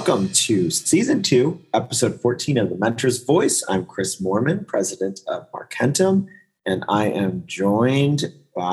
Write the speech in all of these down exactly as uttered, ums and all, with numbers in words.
Welcome to Season two, Episode fourteen of The Mentor's Voice. I'm Chris Moorman, President of Markentum, and I am joined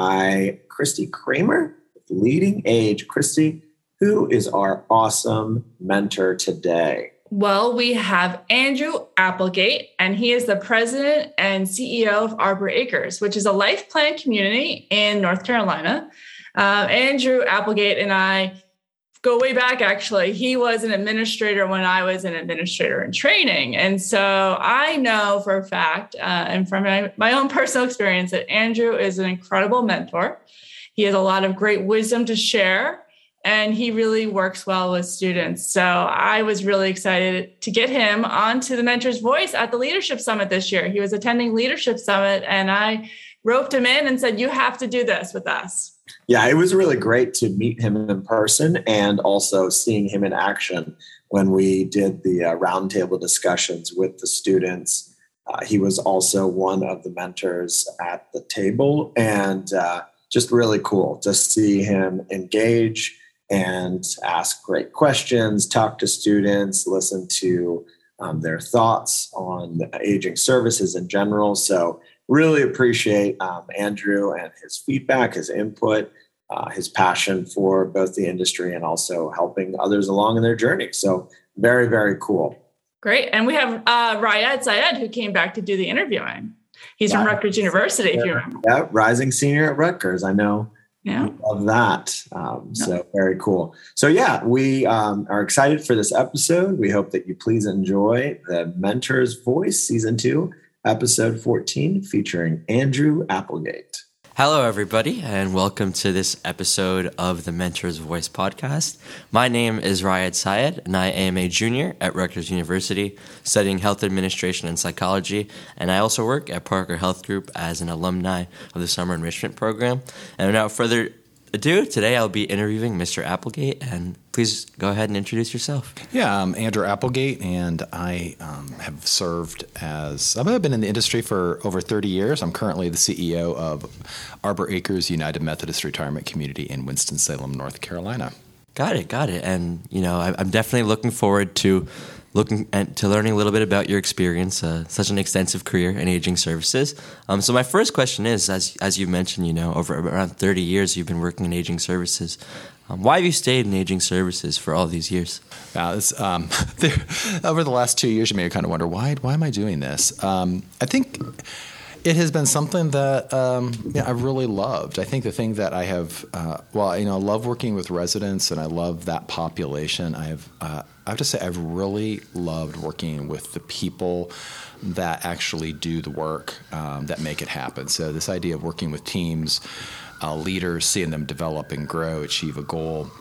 by Christy Kramer, Leading Age. Christy, who is our awesome mentor today? Well, we have Andrew Applegate, and he is the president and C E O of Arbor Acres, which is a life plan community in North Carolina. Uh, Andrew Applegate and I go way back, actually. He was an administrator when I was an administrator in training. And so I know for a fact, uh, and from my, my own personal experience, that Andrew is an incredible mentor. He has a lot of great wisdom to share, and he really works well with students. So I was really excited to get him onto the Mentor's Voice at the Leadership Summit this year. He was attending Leadership Summit, and I roped him in and said, you have to do this with us. Yeah, it was really great to meet him in person and also seeing him in action when we did the uh, roundtable discussions with the students. Uh, he was also one of the mentors at the table, and uh, just really cool to see him engage and ask great questions, talk to students, listen to um, their thoughts on aging services in general. So really appreciate um, Andrew and his feedback, his input, uh, his passion for both the industry and also helping others along in their journey. So very, very cool. Great. And we have uh, Rayed Syed, who came back to do the interviewing. He's yeah. from Rutgers University, if you remember. Yeah, rising senior at Rutgers. I know. Yeah. We love that. Um, yeah. So very cool. So yeah, we um, are excited for this episode. We hope that you please enjoy the Mentor's Voice Season two, Episode fourteen, featuring Andrew Applegate. Hello, everybody, and welcome to this episode of the Mentor's Voice podcast. My name is Rayed Syed, and I am a junior at Rutgers University studying health administration and psychology, and I also work at Parker Health Group as an alumni of the Summer Enrichment Program. And without further ado, today I'll be interviewing Mister Applegate, and please go ahead and introduce yourself. Yeah, I'm Andrew Applegate, and I um, have served as, I've been in the industry for over thirty years. I'm currently the C E O of Arbor Acres United Methodist Retirement Community in Winston-Salem, North Carolina. Got it, got it. And, you know, I, I'm definitely looking forward to looking at, to learning a little bit about your experience, uh, such an extensive career in aging services. Um, so my first question is, as as you mentioned, you know, over around thirty years you've been working in aging services. Um, why have you stayed in aging services for all these years? Uh, it's, um, there, over the last two years, you may kind of wonder, why why am I doing this? Um, I think it has been something that um, yeah, I've really loved. I think the thing that I have, uh, well, you know, I love working with residents, and I love that population. I have, uh, I have to say, I've really loved working with the people that actually do the work um, that make it happen. So this idea of working with teams, uh, leaders, seeing them develop and grow, achieve a goal,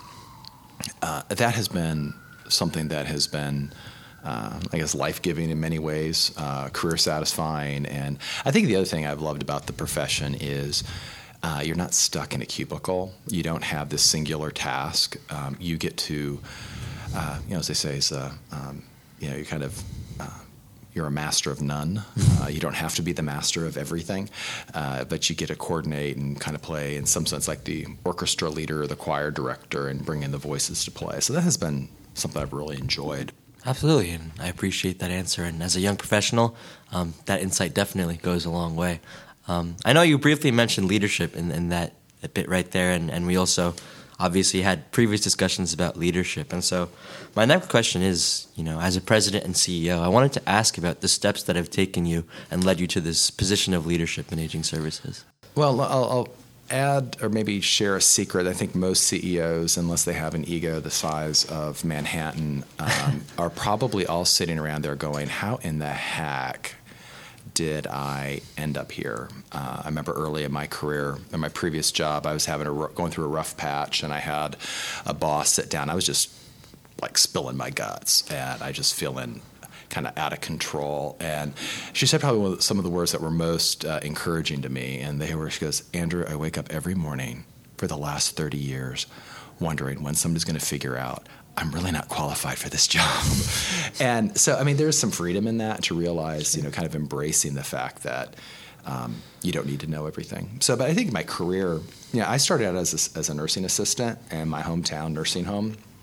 uh, that has been something that has been Uh, I guess life-giving in many ways, uh, career satisfying. And I think the other thing I've loved about the profession is uh, you're not stuck in a cubicle. You don't have this singular task. Um, you get to, uh, you know, as they say, is, uh, um, you know, you're kind of, uh, you're a master of none. Uh, you don't have to be the master of everything, uh, but you get to coordinate and kind of play, in some sense, like the orchestra leader or the choir director, and bring in the voices to play. So that has been something I've really enjoyed. Absolutely, and I appreciate that answer. And as a young professional, um, that insight definitely goes a long way. Um, I know you briefly mentioned leadership in, in that bit right there, and, and we also obviously had previous discussions about leadership. And so my next question is, you know, as a president and C E O, I wanted to ask about the steps that have taken you and led you to this position of leadership in aging services. Well, I'll, I'll add or maybe share a secret. I think most C E Os, unless they have an ego the size of Manhattan, um, are probably all sitting around there going, how in the heck did I end up here? Uh, I remember early in my career, in my previous job, I was having a, going through a rough patch, and I had a boss sit down. I was just like spilling my guts, and I just feeling kind of out of control. And she said probably one of the, some of the words that were most uh, encouraging to me. And they were, she goes, Andrew, I wake up every morning for the last thirty years wondering when somebody's going to figure out I'm really not qualified for this job. And so, I mean, there's some freedom in that to realize, you know, kind of embracing the fact that um, you don't need to know everything. So, but I think my career, you know, I started out as a, as a nursing assistant in my hometown nursing home.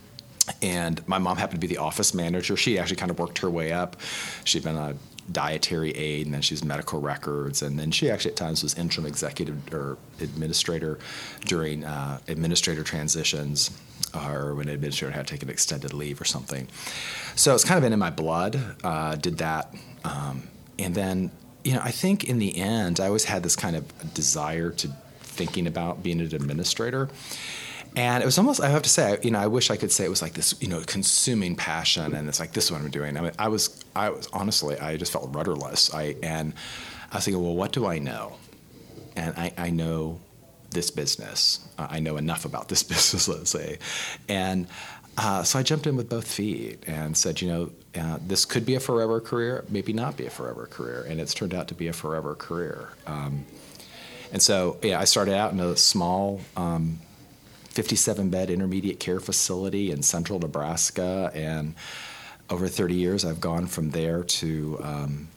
And my mom happened to be the office manager. She actually kind of worked her way up. She'd been a dietary aide, and then she was medical records, and then she actually at times was interim executive or administrator during uh, administrator transitions, or when an administrator had to take an extended leave or something. So it's kind of been in my blood. Uh, did that, um, and then you know I think in the end I always had this kind of desire to thinking about being an administrator. And it was almost, I have to say, you know, I wish I could say it was like this, you know, consuming passion, and it's like, this is what I'm doing. I mean, I was, I was, honestly, I just felt rudderless. I, and I was thinking, well, what do I know? And I, I know this business. Uh, I know enough about this business, let's say. And uh, so I jumped in with both feet and said, you know, uh, this could be a forever career, maybe not be a forever career. And it's turned out to be a forever career. Um, and so, yeah, I started out in a small, um, fifty-seven bed intermediate care facility in central Nebraska, and over thirty years I've gone from there to um,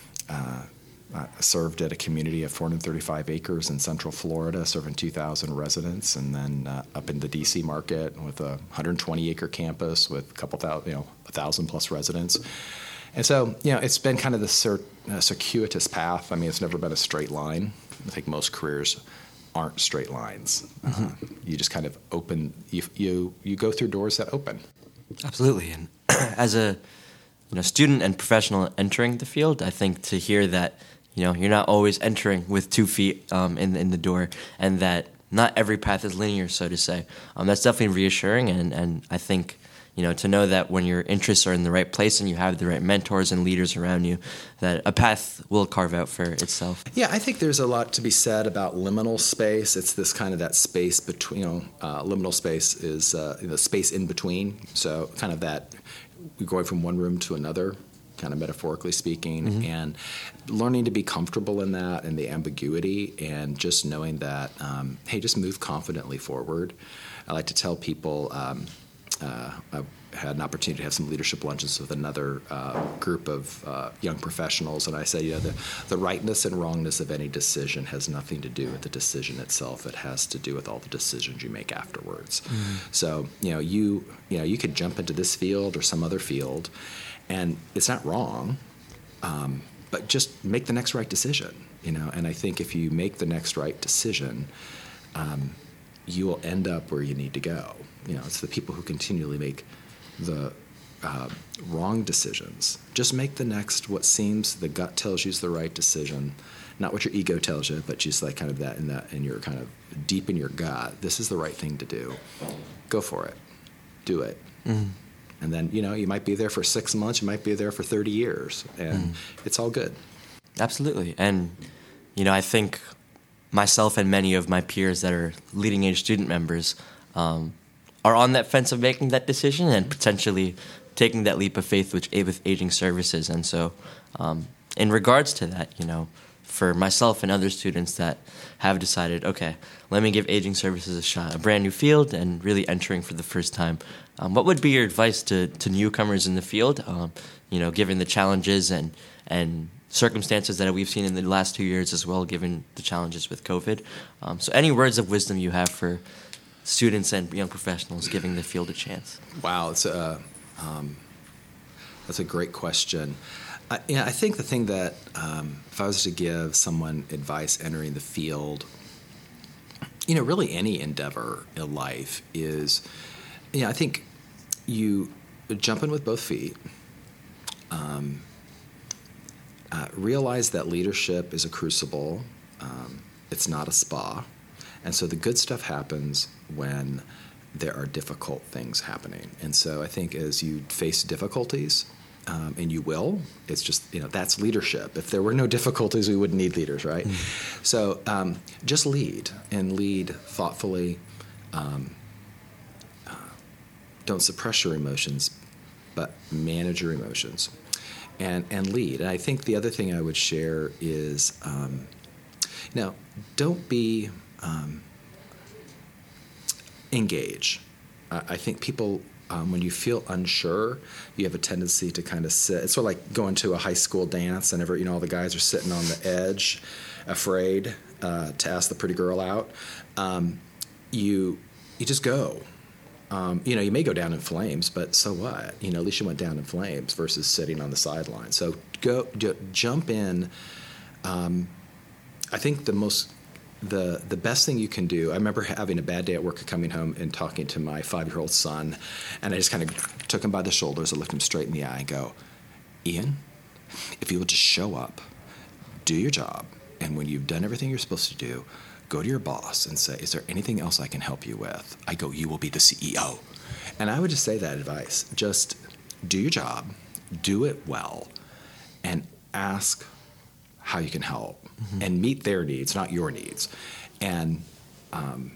uh, uh, served at a community of four hundred thirty-five acres in central Florida, serving two thousand residents, and then uh, up in the D C market with a one hundred twenty acre campus with a couple thousand, you know, a thousand plus residents. And so, you know, it's been kind of the cir- uh, circuitous path. I mean, it's never been a straight line. I think most careers aren't straight lines. Mm-hmm. Uh, you just kind of open, you, you you go through doors that open. Absolutely. And as a you know student and professional entering the field, I think to hear that you know you're not always entering with two feet um, in in the door, and that not every path is linear, so to say. Um, that's definitely reassuring, and and I think. You know, to know that when your interests are in the right place and you have the right mentors and leaders around you, that a path will carve out for itself. Yeah, I think there's a lot to be said about liminal space. It's this kind of that space between, you know, uh, liminal space is uh, the space in between. So kind of that, we're going from one room to another, kind of metaphorically speaking, mm-hmm. and learning to be comfortable in that and the ambiguity, and just knowing that, um, hey, just move confidently forward. I like to tell people, um, Uh, I had an opportunity to have some leadership lunches with another uh, group of uh, young professionals, and I say, you know, the, the rightness and wrongness of any decision has nothing to do with the decision itself. It has to do with all the decisions you make afterwards. Mm-hmm. So, you know, you you know, you could jump into this field or some other field, and it's not wrong, um, but just make the next right decision, you know. And I think if you make the next right decision, um, you will end up where you need to go. You know, it's the people who continually make the uh, wrong decisions. Just make the next, what seems the gut tells you is the right decision, not what your ego tells you, but just like kind of that in that in your kind of deep in your gut. This is the right thing to do. Go for it. Do it. Mm-hmm. And then, you know, you might be there for six months, you might be there for thirty years, and mm-hmm. it's all good. Absolutely. And, you know, I think myself and many of my peers that are leading age student members um, are on that fence of making that decision and potentially taking that leap of faith with, with aging services. And so um, in regards to that, you know, for myself and other students that have decided, okay, let me give aging services a shot, a brand new field and really entering for the first time, um, what would be your advice to, to newcomers in the field, um, you know, given the challenges and, and circumstances that we've seen in the last two years as well, given the challenges with COVID? Um, so any words of wisdom you have for students and young professionals giving the field a chance? Wow, it's a um, that's a great question. I, you know, I think the thing that um, if I was to give someone advice entering the field, you know, really any endeavor in life is, you know, I think you jump in with both feet. Um, uh, realize that leadership is a crucible. Um, it's not a spa. And so the good stuff happens when there are difficult things happening. And so I think as you face difficulties, um, and you will, it's just, you know, that's leadership. If there were no difficulties, we wouldn't need leaders, right? Mm-hmm. So um, just lead, and lead thoughtfully. Um, uh, don't suppress your emotions, but manage your emotions, and, and lead. And I think the other thing I would share is, um, you know, don't be... Um, engage. Uh, I think people, um, when you feel unsure, you have a tendency to kind of sit. It's sort of like going to a high school dance, and every, you know, all the guys are sitting on the edge, afraid uh, to ask the pretty girl out. Um, you, you just go, Um, you know, you may go down in flames, but so what? You know, at least you went down in flames versus sitting on the sideline. So go j- jump in. Um, I think the most, the the best thing you can do. I remember having a bad day at work, coming home and talking to my five-year-old son, and I just kind of took him by the shoulders and looked him straight in the eye and go, Ian, if you will just show up, do your job, and when you've done everything you're supposed to do, go to your boss and say, is there anything else I can help you with? I go, you will be the C E O. And I would just say that advice. Just do your job, do it well, and ask how you can help, mm-hmm. and meet their needs, not your needs. And um,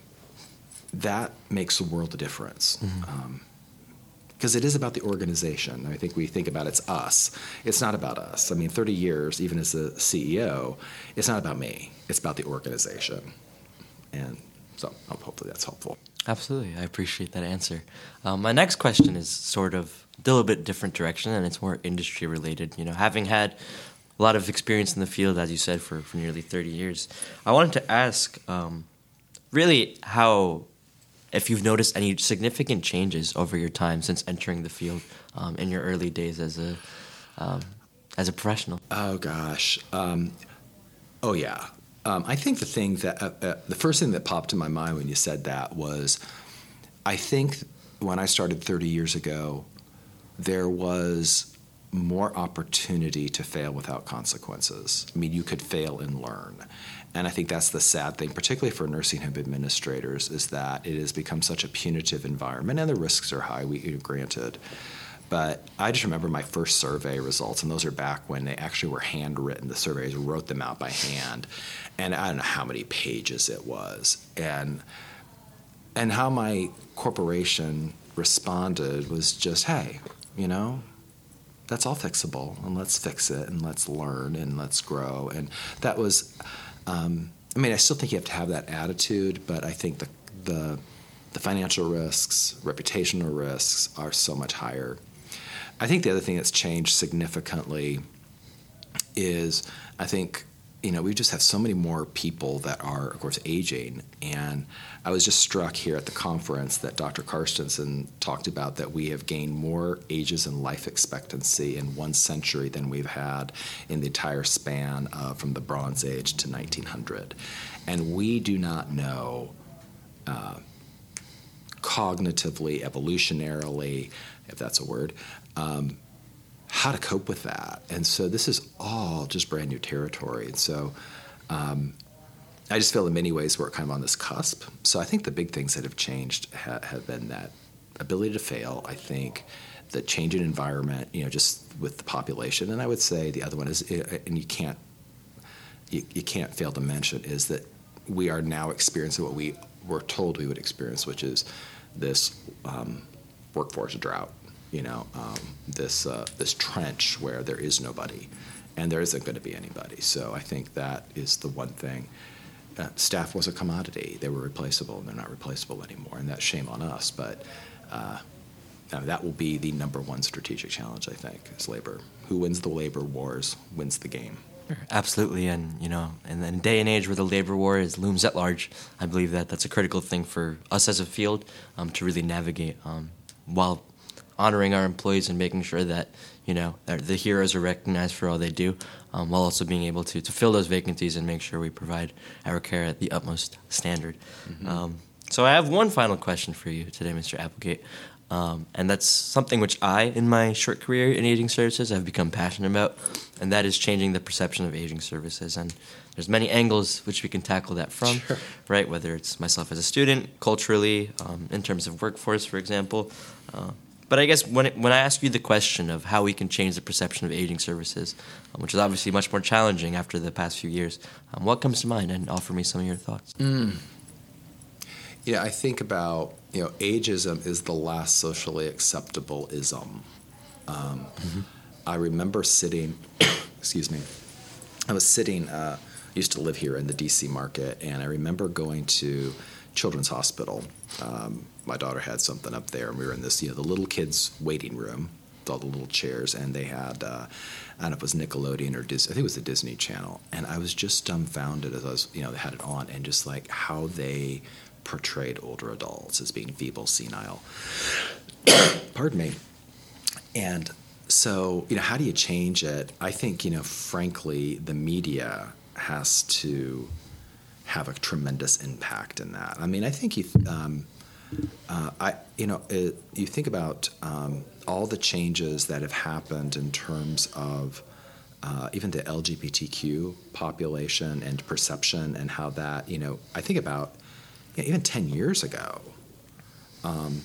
that makes a world of difference. Mm-hmm. Um, because it is about the organization. I think we think about it's us. It's not about us. I mean, thirty years, even as a C E O, it's not about me. It's about the organization. And so hopefully that's helpful. Absolutely. I appreciate that answer. Um, my next question is sort of a little bit different direction, and it's more industry related. You know, having had a lot of experience in the field, as you said, for, for nearly thirty years, I wanted to ask um, really how, if you've noticed any significant changes over your time since entering the field um, in your early days as a um, as a professional. Oh gosh, um, oh yeah. Um, I think the thing that uh, uh, the first thing that popped in my mind when you said that was, I think when I started thirty years ago, there was more opportunity to fail without consequences. I mean, you could fail and learn. And I think that's the sad thing, particularly for nursing home administrators, is that it has become such a punitive environment, and the risks are high, we granted. But I just remember my first survey results, and those are back when they actually were handwritten. The surveys wrote them out by hand, and I don't know how many pages it was. And and how my corporation responded was just, hey, you know, that's all fixable, and let's fix it, and let's learn, and let's grow. And that was, um, I mean, I still think you have to have that attitude, but I think the the, the financial risks, reputational risks are so much higher. I think the other thing that's changed significantly is, I think, you know, we just have so many more people that are, of course, aging. And I was just struck here at the conference that Doctor Carstensen talked about that we have gained more ages in life expectancy in one century than we've had in the entire span uh, from the Bronze Age to nineteen hundred. And we do not know uh, cognitively, evolutionarily, if that's a word, um, how to cope with that. And so this is all just brand new territory. And so um, I just feel in many ways we're kind of on this cusp. So I think the big things that have changed ha- have been that ability to fail, I think, the change in environment, you know, just with the population. And I would say the other one is, and you can't, you, you can't fail to mention, is that we are now experiencing what we were told we would experience, which is this um, workforce drought. You know, um, this uh, this trench where there is nobody, and there isn't going to be anybody. So I think that is the one thing. Uh, staff was a commodity; they were replaceable, and they're not replaceable anymore, and that's shame on us. But uh, that will be the number one strategic challenge, I think, is labor. Who wins the labor wars wins the game. Absolutely, and you know, in a day and age where the labor war is looms at large, I believe that that's a critical thing for us as a field um, to really navigate um, while honoring our employees and making sure that, you know, the heroes are recognized for all they do, um, while also being able to, to fill those vacancies and make sure we provide our care at the utmost standard. Mm-hmm. Um, so I have one final question for you today, Mister Applegate, um, and that's something which I, in my short career in aging services, have become passionate about, and that is changing the perception of aging services. And there's many angles which we can tackle that from, sure. right? Whether it's myself as a student, culturally, um, in terms of workforce, for example. Uh, But I guess when it, when I ask you the question of how we can change the perception of aging services, um, which is obviously much more challenging after the past few years, um, what comes to mind? And offer me some of your thoughts. Mm. Yeah, I think about, you know, ageism is the last socially acceptable ism. Um, mm-hmm. I remember sitting, excuse me, I was sitting, uh, used to live here in the D C market, and I remember going to Children's Hospital. Um, my daughter had something up there, and we were in this, you know, the little kids' waiting room with all the little chairs, and they had, uh, I don't know if it was Nickelodeon or Disney, I think it was the Disney Channel, and I was just dumbfounded as I was, you know, they had it on, and just like how they portrayed older adults as being feeble, senile. Pardon me. And so, you know, how do you change it? I think, you know, frankly, the media has to have a tremendous impact in that. I mean, I think you, um, uh, I, you know, it, you think about um, all the changes that have happened in terms of uh, even the L G B T Q population and perception, and how that, you know, I think about, you know, even ten years ago, um,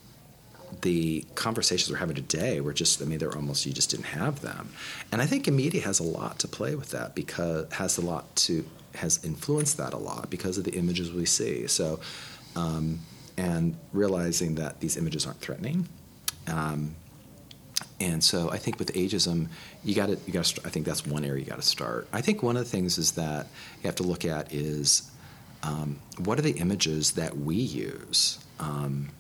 the conversations we're having today were just, I mean, they're almost, you just didn't have them. And I think the media has a lot to play with that, because has a lot to, has influenced that a lot because of the images we see. So, um, and realizing that these images aren't threatening. Um, and so I think with ageism, you got to, you got to, I think that's one area you got to start. I think one of the things is that you have to look at is, um, what are the images that we use? Um,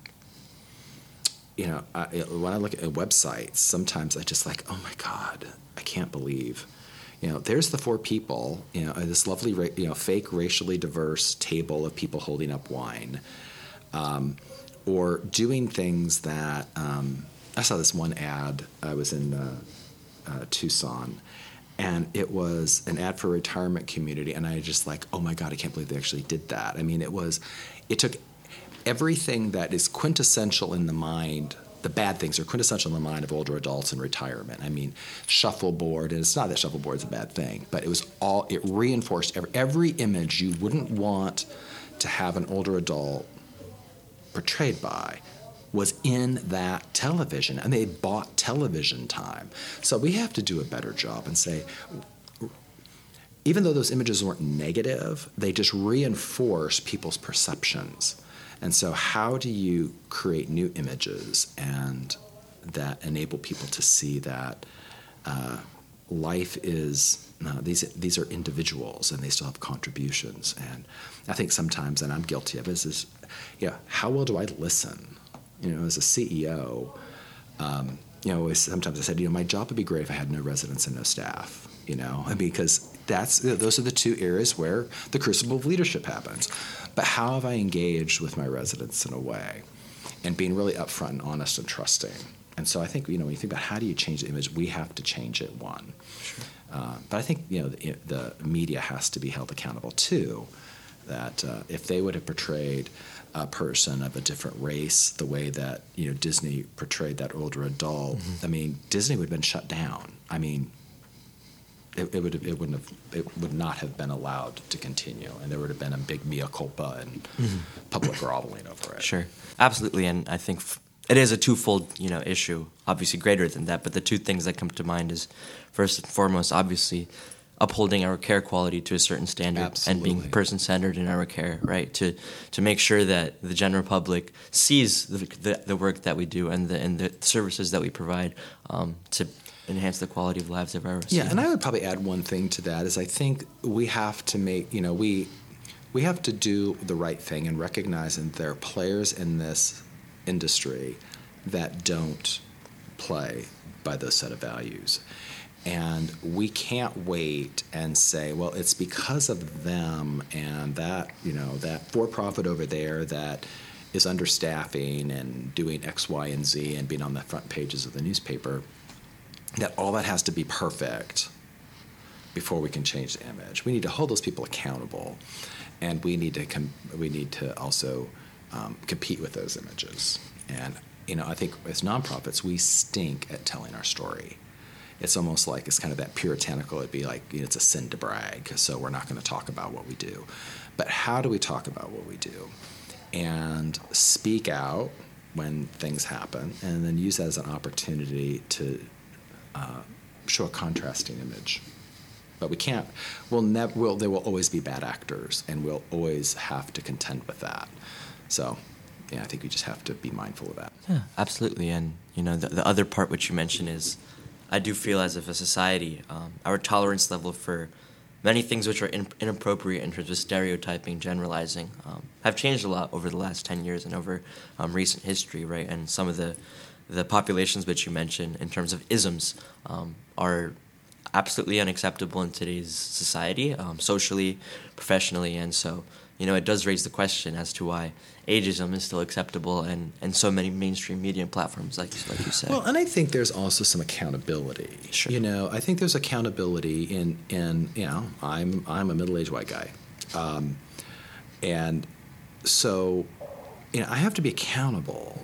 You know, I, when I look at websites, sometimes I just like, oh my God, I can't believe, you know, there's the four people, you know, this lovely, you know, fake racially diverse table of people holding up wine, um, or doing things that, um, I saw this one ad, I was in uh, uh, Tucson, and it was an ad for a retirement community, and I just like, oh my God, I can't believe they actually did that. I mean, it was, it took everything that is quintessential in the mind, the bad things are quintessential in the mind of older adults in retirement. I mean, shuffleboard, and it's not that shuffleboard is a bad thing, but it was all, it reinforced every, every image you wouldn't want to have an older adult portrayed by was in that television, and they bought television time. So we have to do a better job and say, even though those images weren't negative, they just reinforce people's perceptions. And so how do you create new images and that enable people to see that uh, life is, uh, these these are individuals and they still have contributions. And I think sometimes, and I'm guilty of this, is, yeah, how well do I listen? You know, as a C E O, um, you know, sometimes I said, you know, my job would be great if I had no residents and no staff, you know, because that's, those are the two areas where the crucible of leadership happens. But how have I engaged with my residents in a way, and being really upfront and honest and trusting? And so I think, you know, when you think about how do you change the image, we have to change it, one. Sure. Uh, but I think, you know, the, the media has to be held accountable too, that uh, if they would have portrayed a person of a different race the way that, you know, Disney portrayed that older adult, mm-hmm. I mean, Disney would have been shut down. I mean, It, it would have, it wouldn't have, it would not have been allowed to continue, and there would have been a big mea culpa and mm-hmm. public groveling over it. Sure, absolutely, and I think f- it is a twofold, you know, issue. Obviously, greater than that, but the two things that come to mind is, first and foremost, obviously, upholding our care quality to a certain standard. Absolutely. And being person-centered in our care, right? To to make sure that the general public sees the the, the work that we do and the and the services that we provide um, to enhance the quality of lives of our residents. Yeah, and I would probably add one thing to that is I think we have to make, you know, we we have to do the right thing and recognize that there are players in this industry that don't play by those set of values. And we can't wait and say, well, it's because of them and that, you know, that for-profit over there that is understaffing and doing X, Y, and Z and being on the front pages of the newspaper, that all that has to be perfect before we can change the image. We need to hold those people accountable, and we need to com- we need to also um, compete with those images. And you know, I think as nonprofits, we stink at telling our story. It's almost like it's kind of that puritanical. It'd be like, you know, it's a sin to brag, so we're not going to talk about what we do. But how do we talk about what we do, and speak out when things happen, and then use that as an opportunity to Uh, show a contrasting image. But we can't, we'll never, we'll, there will always be bad actors, and we'll always have to contend with that. So, yeah, I think we just have to be mindful of that. Yeah, absolutely. And, you know, the, the other part which you mentioned is, I do feel as if a society, um, our tolerance level for many things which are in, inappropriate in terms of stereotyping, generalizing, um, have changed a lot over the last ten years and over um, recent history, right? And some of the The populations which you mentioned in terms of isms um, are absolutely unacceptable in today's society, um, socially, professionally, and so you know, it does raise the question as to why ageism is still acceptable and, and so many mainstream media platforms, like, like you said. Well, and I think there's also some accountability. Sure. You know, I think there's accountability in, in you know, I'm, I'm a middle-aged white guy. Um, and so, you know, I have to be accountable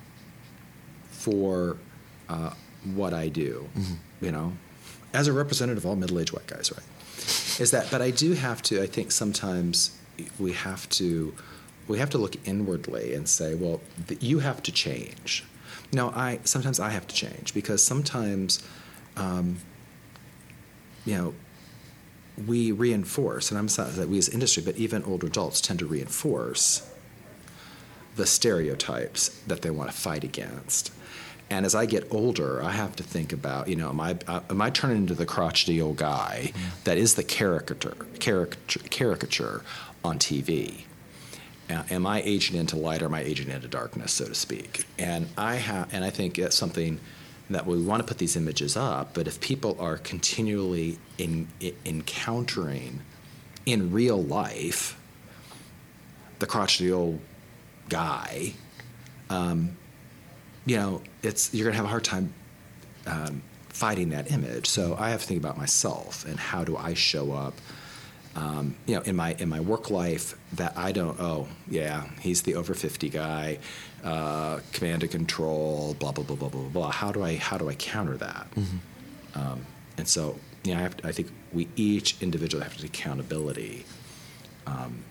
for uh, what I do, mm-hmm. you know, as a representative of all middle-aged white guys, right? Is that, but I do have to, I think sometimes we have to, we have to look inwardly and say, well, th- you have to change. No, I, sometimes I have to change because sometimes, um, you know, we reinforce, and I'm not that we as industry, but even older adults tend to reinforce the stereotypes that they want to fight against. And as I get older, I have to think about, you know, am I, uh, am I turning into the crotchety old guy mm-hmm. that is the caricature, caricature, caricature on T V? Uh, am I aging into light or am I aging into darkness, so to speak? And I have, and I think it's something that we want to put these images up, but if people are continually in, in, encountering in real life the crotchety old guy, um, you know, it's you're going to have a hard time um, fighting that image. So I have to think about myself and how do I show up, um, you know, in my in my work life that I don't. Oh, yeah, he's the over fifty guy, uh, command and control, blah blah blah blah blah blah. How do I how do I counter that? Mm-hmm. Um, and so, you know, I, have to, I think we each individually have to take accountability um,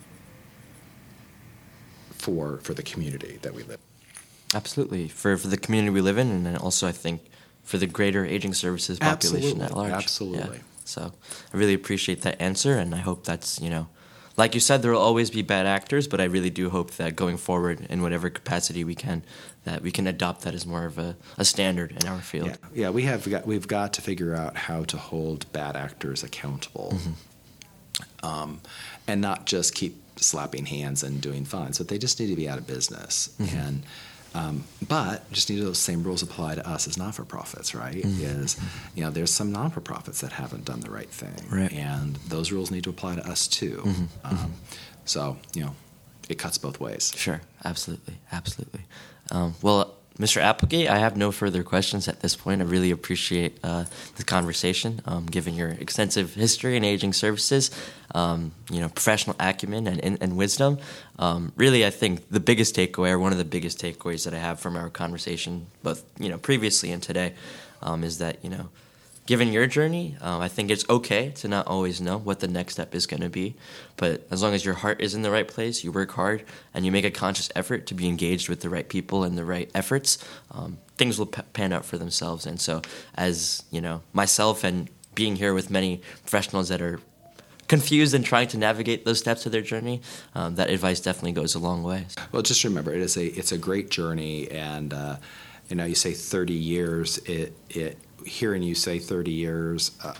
for for the community that we live in. Absolutely. For for the community we live in, and then also I think for the greater aging services population Absolutely. at large. Absolutely. Yeah. So I really appreciate that answer, and I hope that's, you know, like you said, there will always be bad actors, but I really do hope that going forward, in whatever capacity we can, that we can adopt that as more of a, a standard in our field. Yeah, yeah, we have got we've got to figure out how to hold bad actors accountable, mm-hmm. um, and not just keep slapping hands and doing fines, but they just need to be out of business. Mm-hmm. And Um, but just need those same rules apply to us as not-for-profits, right? Mm-hmm. Is, you know, there's some non-for-profits that haven't done the right thing, right. and those rules need to apply to us too. Mm-hmm. Um, mm-hmm. So, you know, it cuts both ways. Sure, absolutely, absolutely. Um, well, Mister Applegate, I have no further questions at this point. I really appreciate uh, the conversation, um, given your extensive history in aging services, um, you know, professional acumen and, and, and wisdom. Um, really, I think the biggest takeaway, or one of the biggest takeaways that I have from our conversation, both, you know, previously and today, um, is that, you know, given your journey, um, I think it's okay to not always know what the next step is going to be. But as long as your heart is in the right place, you work hard, and you make a conscious effort to be engaged with the right people and the right efforts, um, things will p- pan out for themselves. And so as, you know, myself and being here with many professionals that are confused and trying to navigate those steps of their journey, um, that advice definitely goes a long way. Well, just remember, it is a it's a great journey. And, uh, you know, you say thirty years, it it hearing you say thirty years, uh,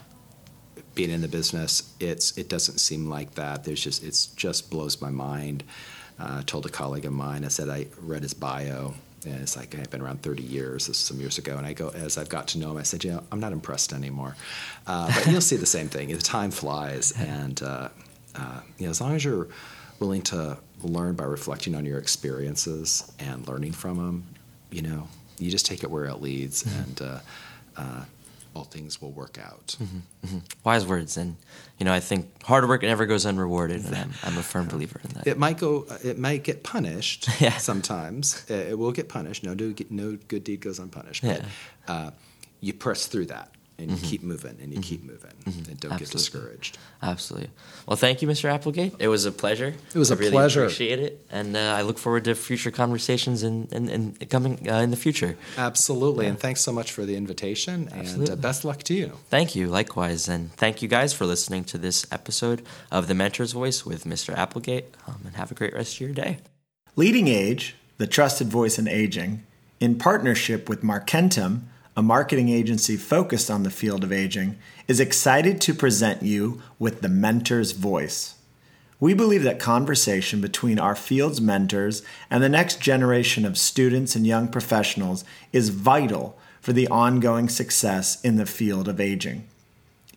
being in the business, it's it doesn't seem like that. There's just it's just blows my mind. Uh, I told a colleague of mine, I said I read his bio, and it's like I've been around thirty years. This was some years ago, and I go as I've got to know him, I said, you know, I'm not impressed anymore. Uh, but you'll see the same thing. The time flies, and uh, uh, you know, as long as you're willing to learn by reflecting on your experiences and learning from them, you know, you just take it where it leads, mm-hmm. and uh, Uh, all things will work out. Mm-hmm, mm-hmm. Wise words, and you know, I think hard work never goes unrewarded, and I'm, I'm a firm believer in that. It might go, it might get punished yeah. sometimes. It will get punished. No, do, no good deed goes unpunished. Yeah. But uh, you press through that, and you mm-hmm. keep moving, and you mm-hmm. keep moving, mm-hmm. and don't Absolutely. get discouraged. Absolutely. Well, thank you, Mister Applegate. It was a pleasure. It was I a really pleasure. Appreciate it, and uh, I look forward to future conversations in, in, in coming uh, in the future. Absolutely, yeah. and thanks so much for the invitation, Absolutely. and uh, best luck to you. Thank you, likewise, and thank you guys for listening to this episode of The Mentor's Voice with Mister Applegate, um, and have a great rest of your day. Leading Age, the trusted voice in aging, in partnership with Markentum, a marketing agency focused on the field of aging, is excited to present you with The Mentor's Voice. We believe that conversation between our field's mentors and the next generation of students and young professionals is vital for the ongoing success in the field of aging.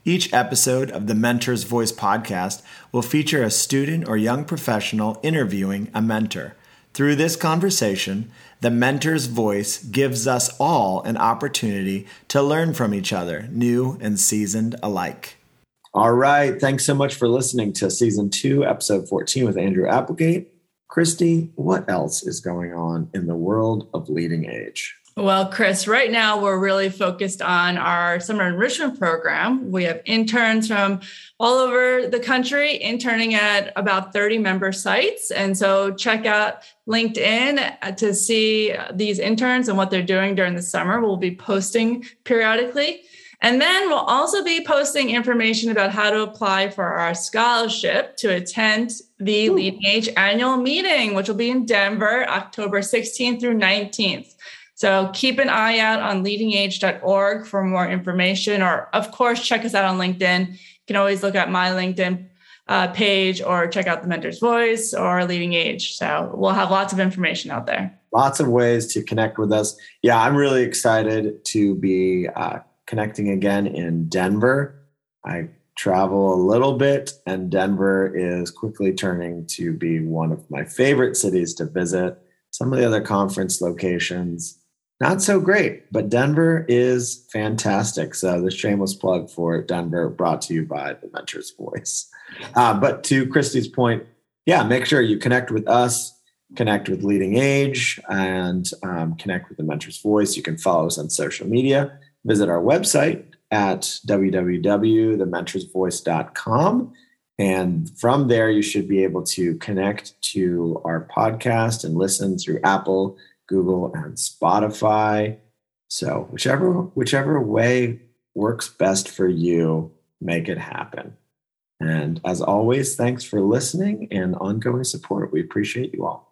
Each episode of the Mentor's Voice podcast will feature a student or young professional interviewing a mentor. Through this conversation, the Mentor's Voice gives us all an opportunity to learn from each other, new and seasoned alike. All right. Thanks so much for listening to Season two, Episode fourteen with Andrew Applegate. Christy, what else is going on in the world of Leading Age? Well, Chris, right now we're really focused on our summer enrichment program. We have interns from all over the country interning at about thirty member sites. And so check out LinkedIn to see these interns and what they're doing during the summer. We'll be posting periodically. And then we'll also be posting information about how to apply for our scholarship to attend the Ooh. Leading Age annual meeting, which will be in Denver, October sixteenth through nineteenth. So keep an eye out on leading age dot org for more information, or of course, check us out on LinkedIn. You can always look at my LinkedIn uh, page or check out the Mentor's Voice or Leading Age. So we'll have lots of information out there. Lots of ways to connect with us. Yeah, I'm really excited to be uh, connecting again in Denver. I travel a little bit, and Denver is quickly turning to be one of my favorite cities to visit. Some of the other conference locations, not so great, but Denver is fantastic. So the shameless plug for Denver, brought to you by the Mentor's Voice. Uh, but to Christy's point, yeah, make sure you connect with us, connect with Leading Age, and um, connect with the Mentor's Voice. You can follow us on social media. Visit our website at w w w dot the mentors voice dot com. And from there, you should be able to connect to our podcast and listen through Apple, Google, and Spotify. So whichever whichever way works best for you, make it happen. And as always, thanks for listening and ongoing support. We appreciate you all.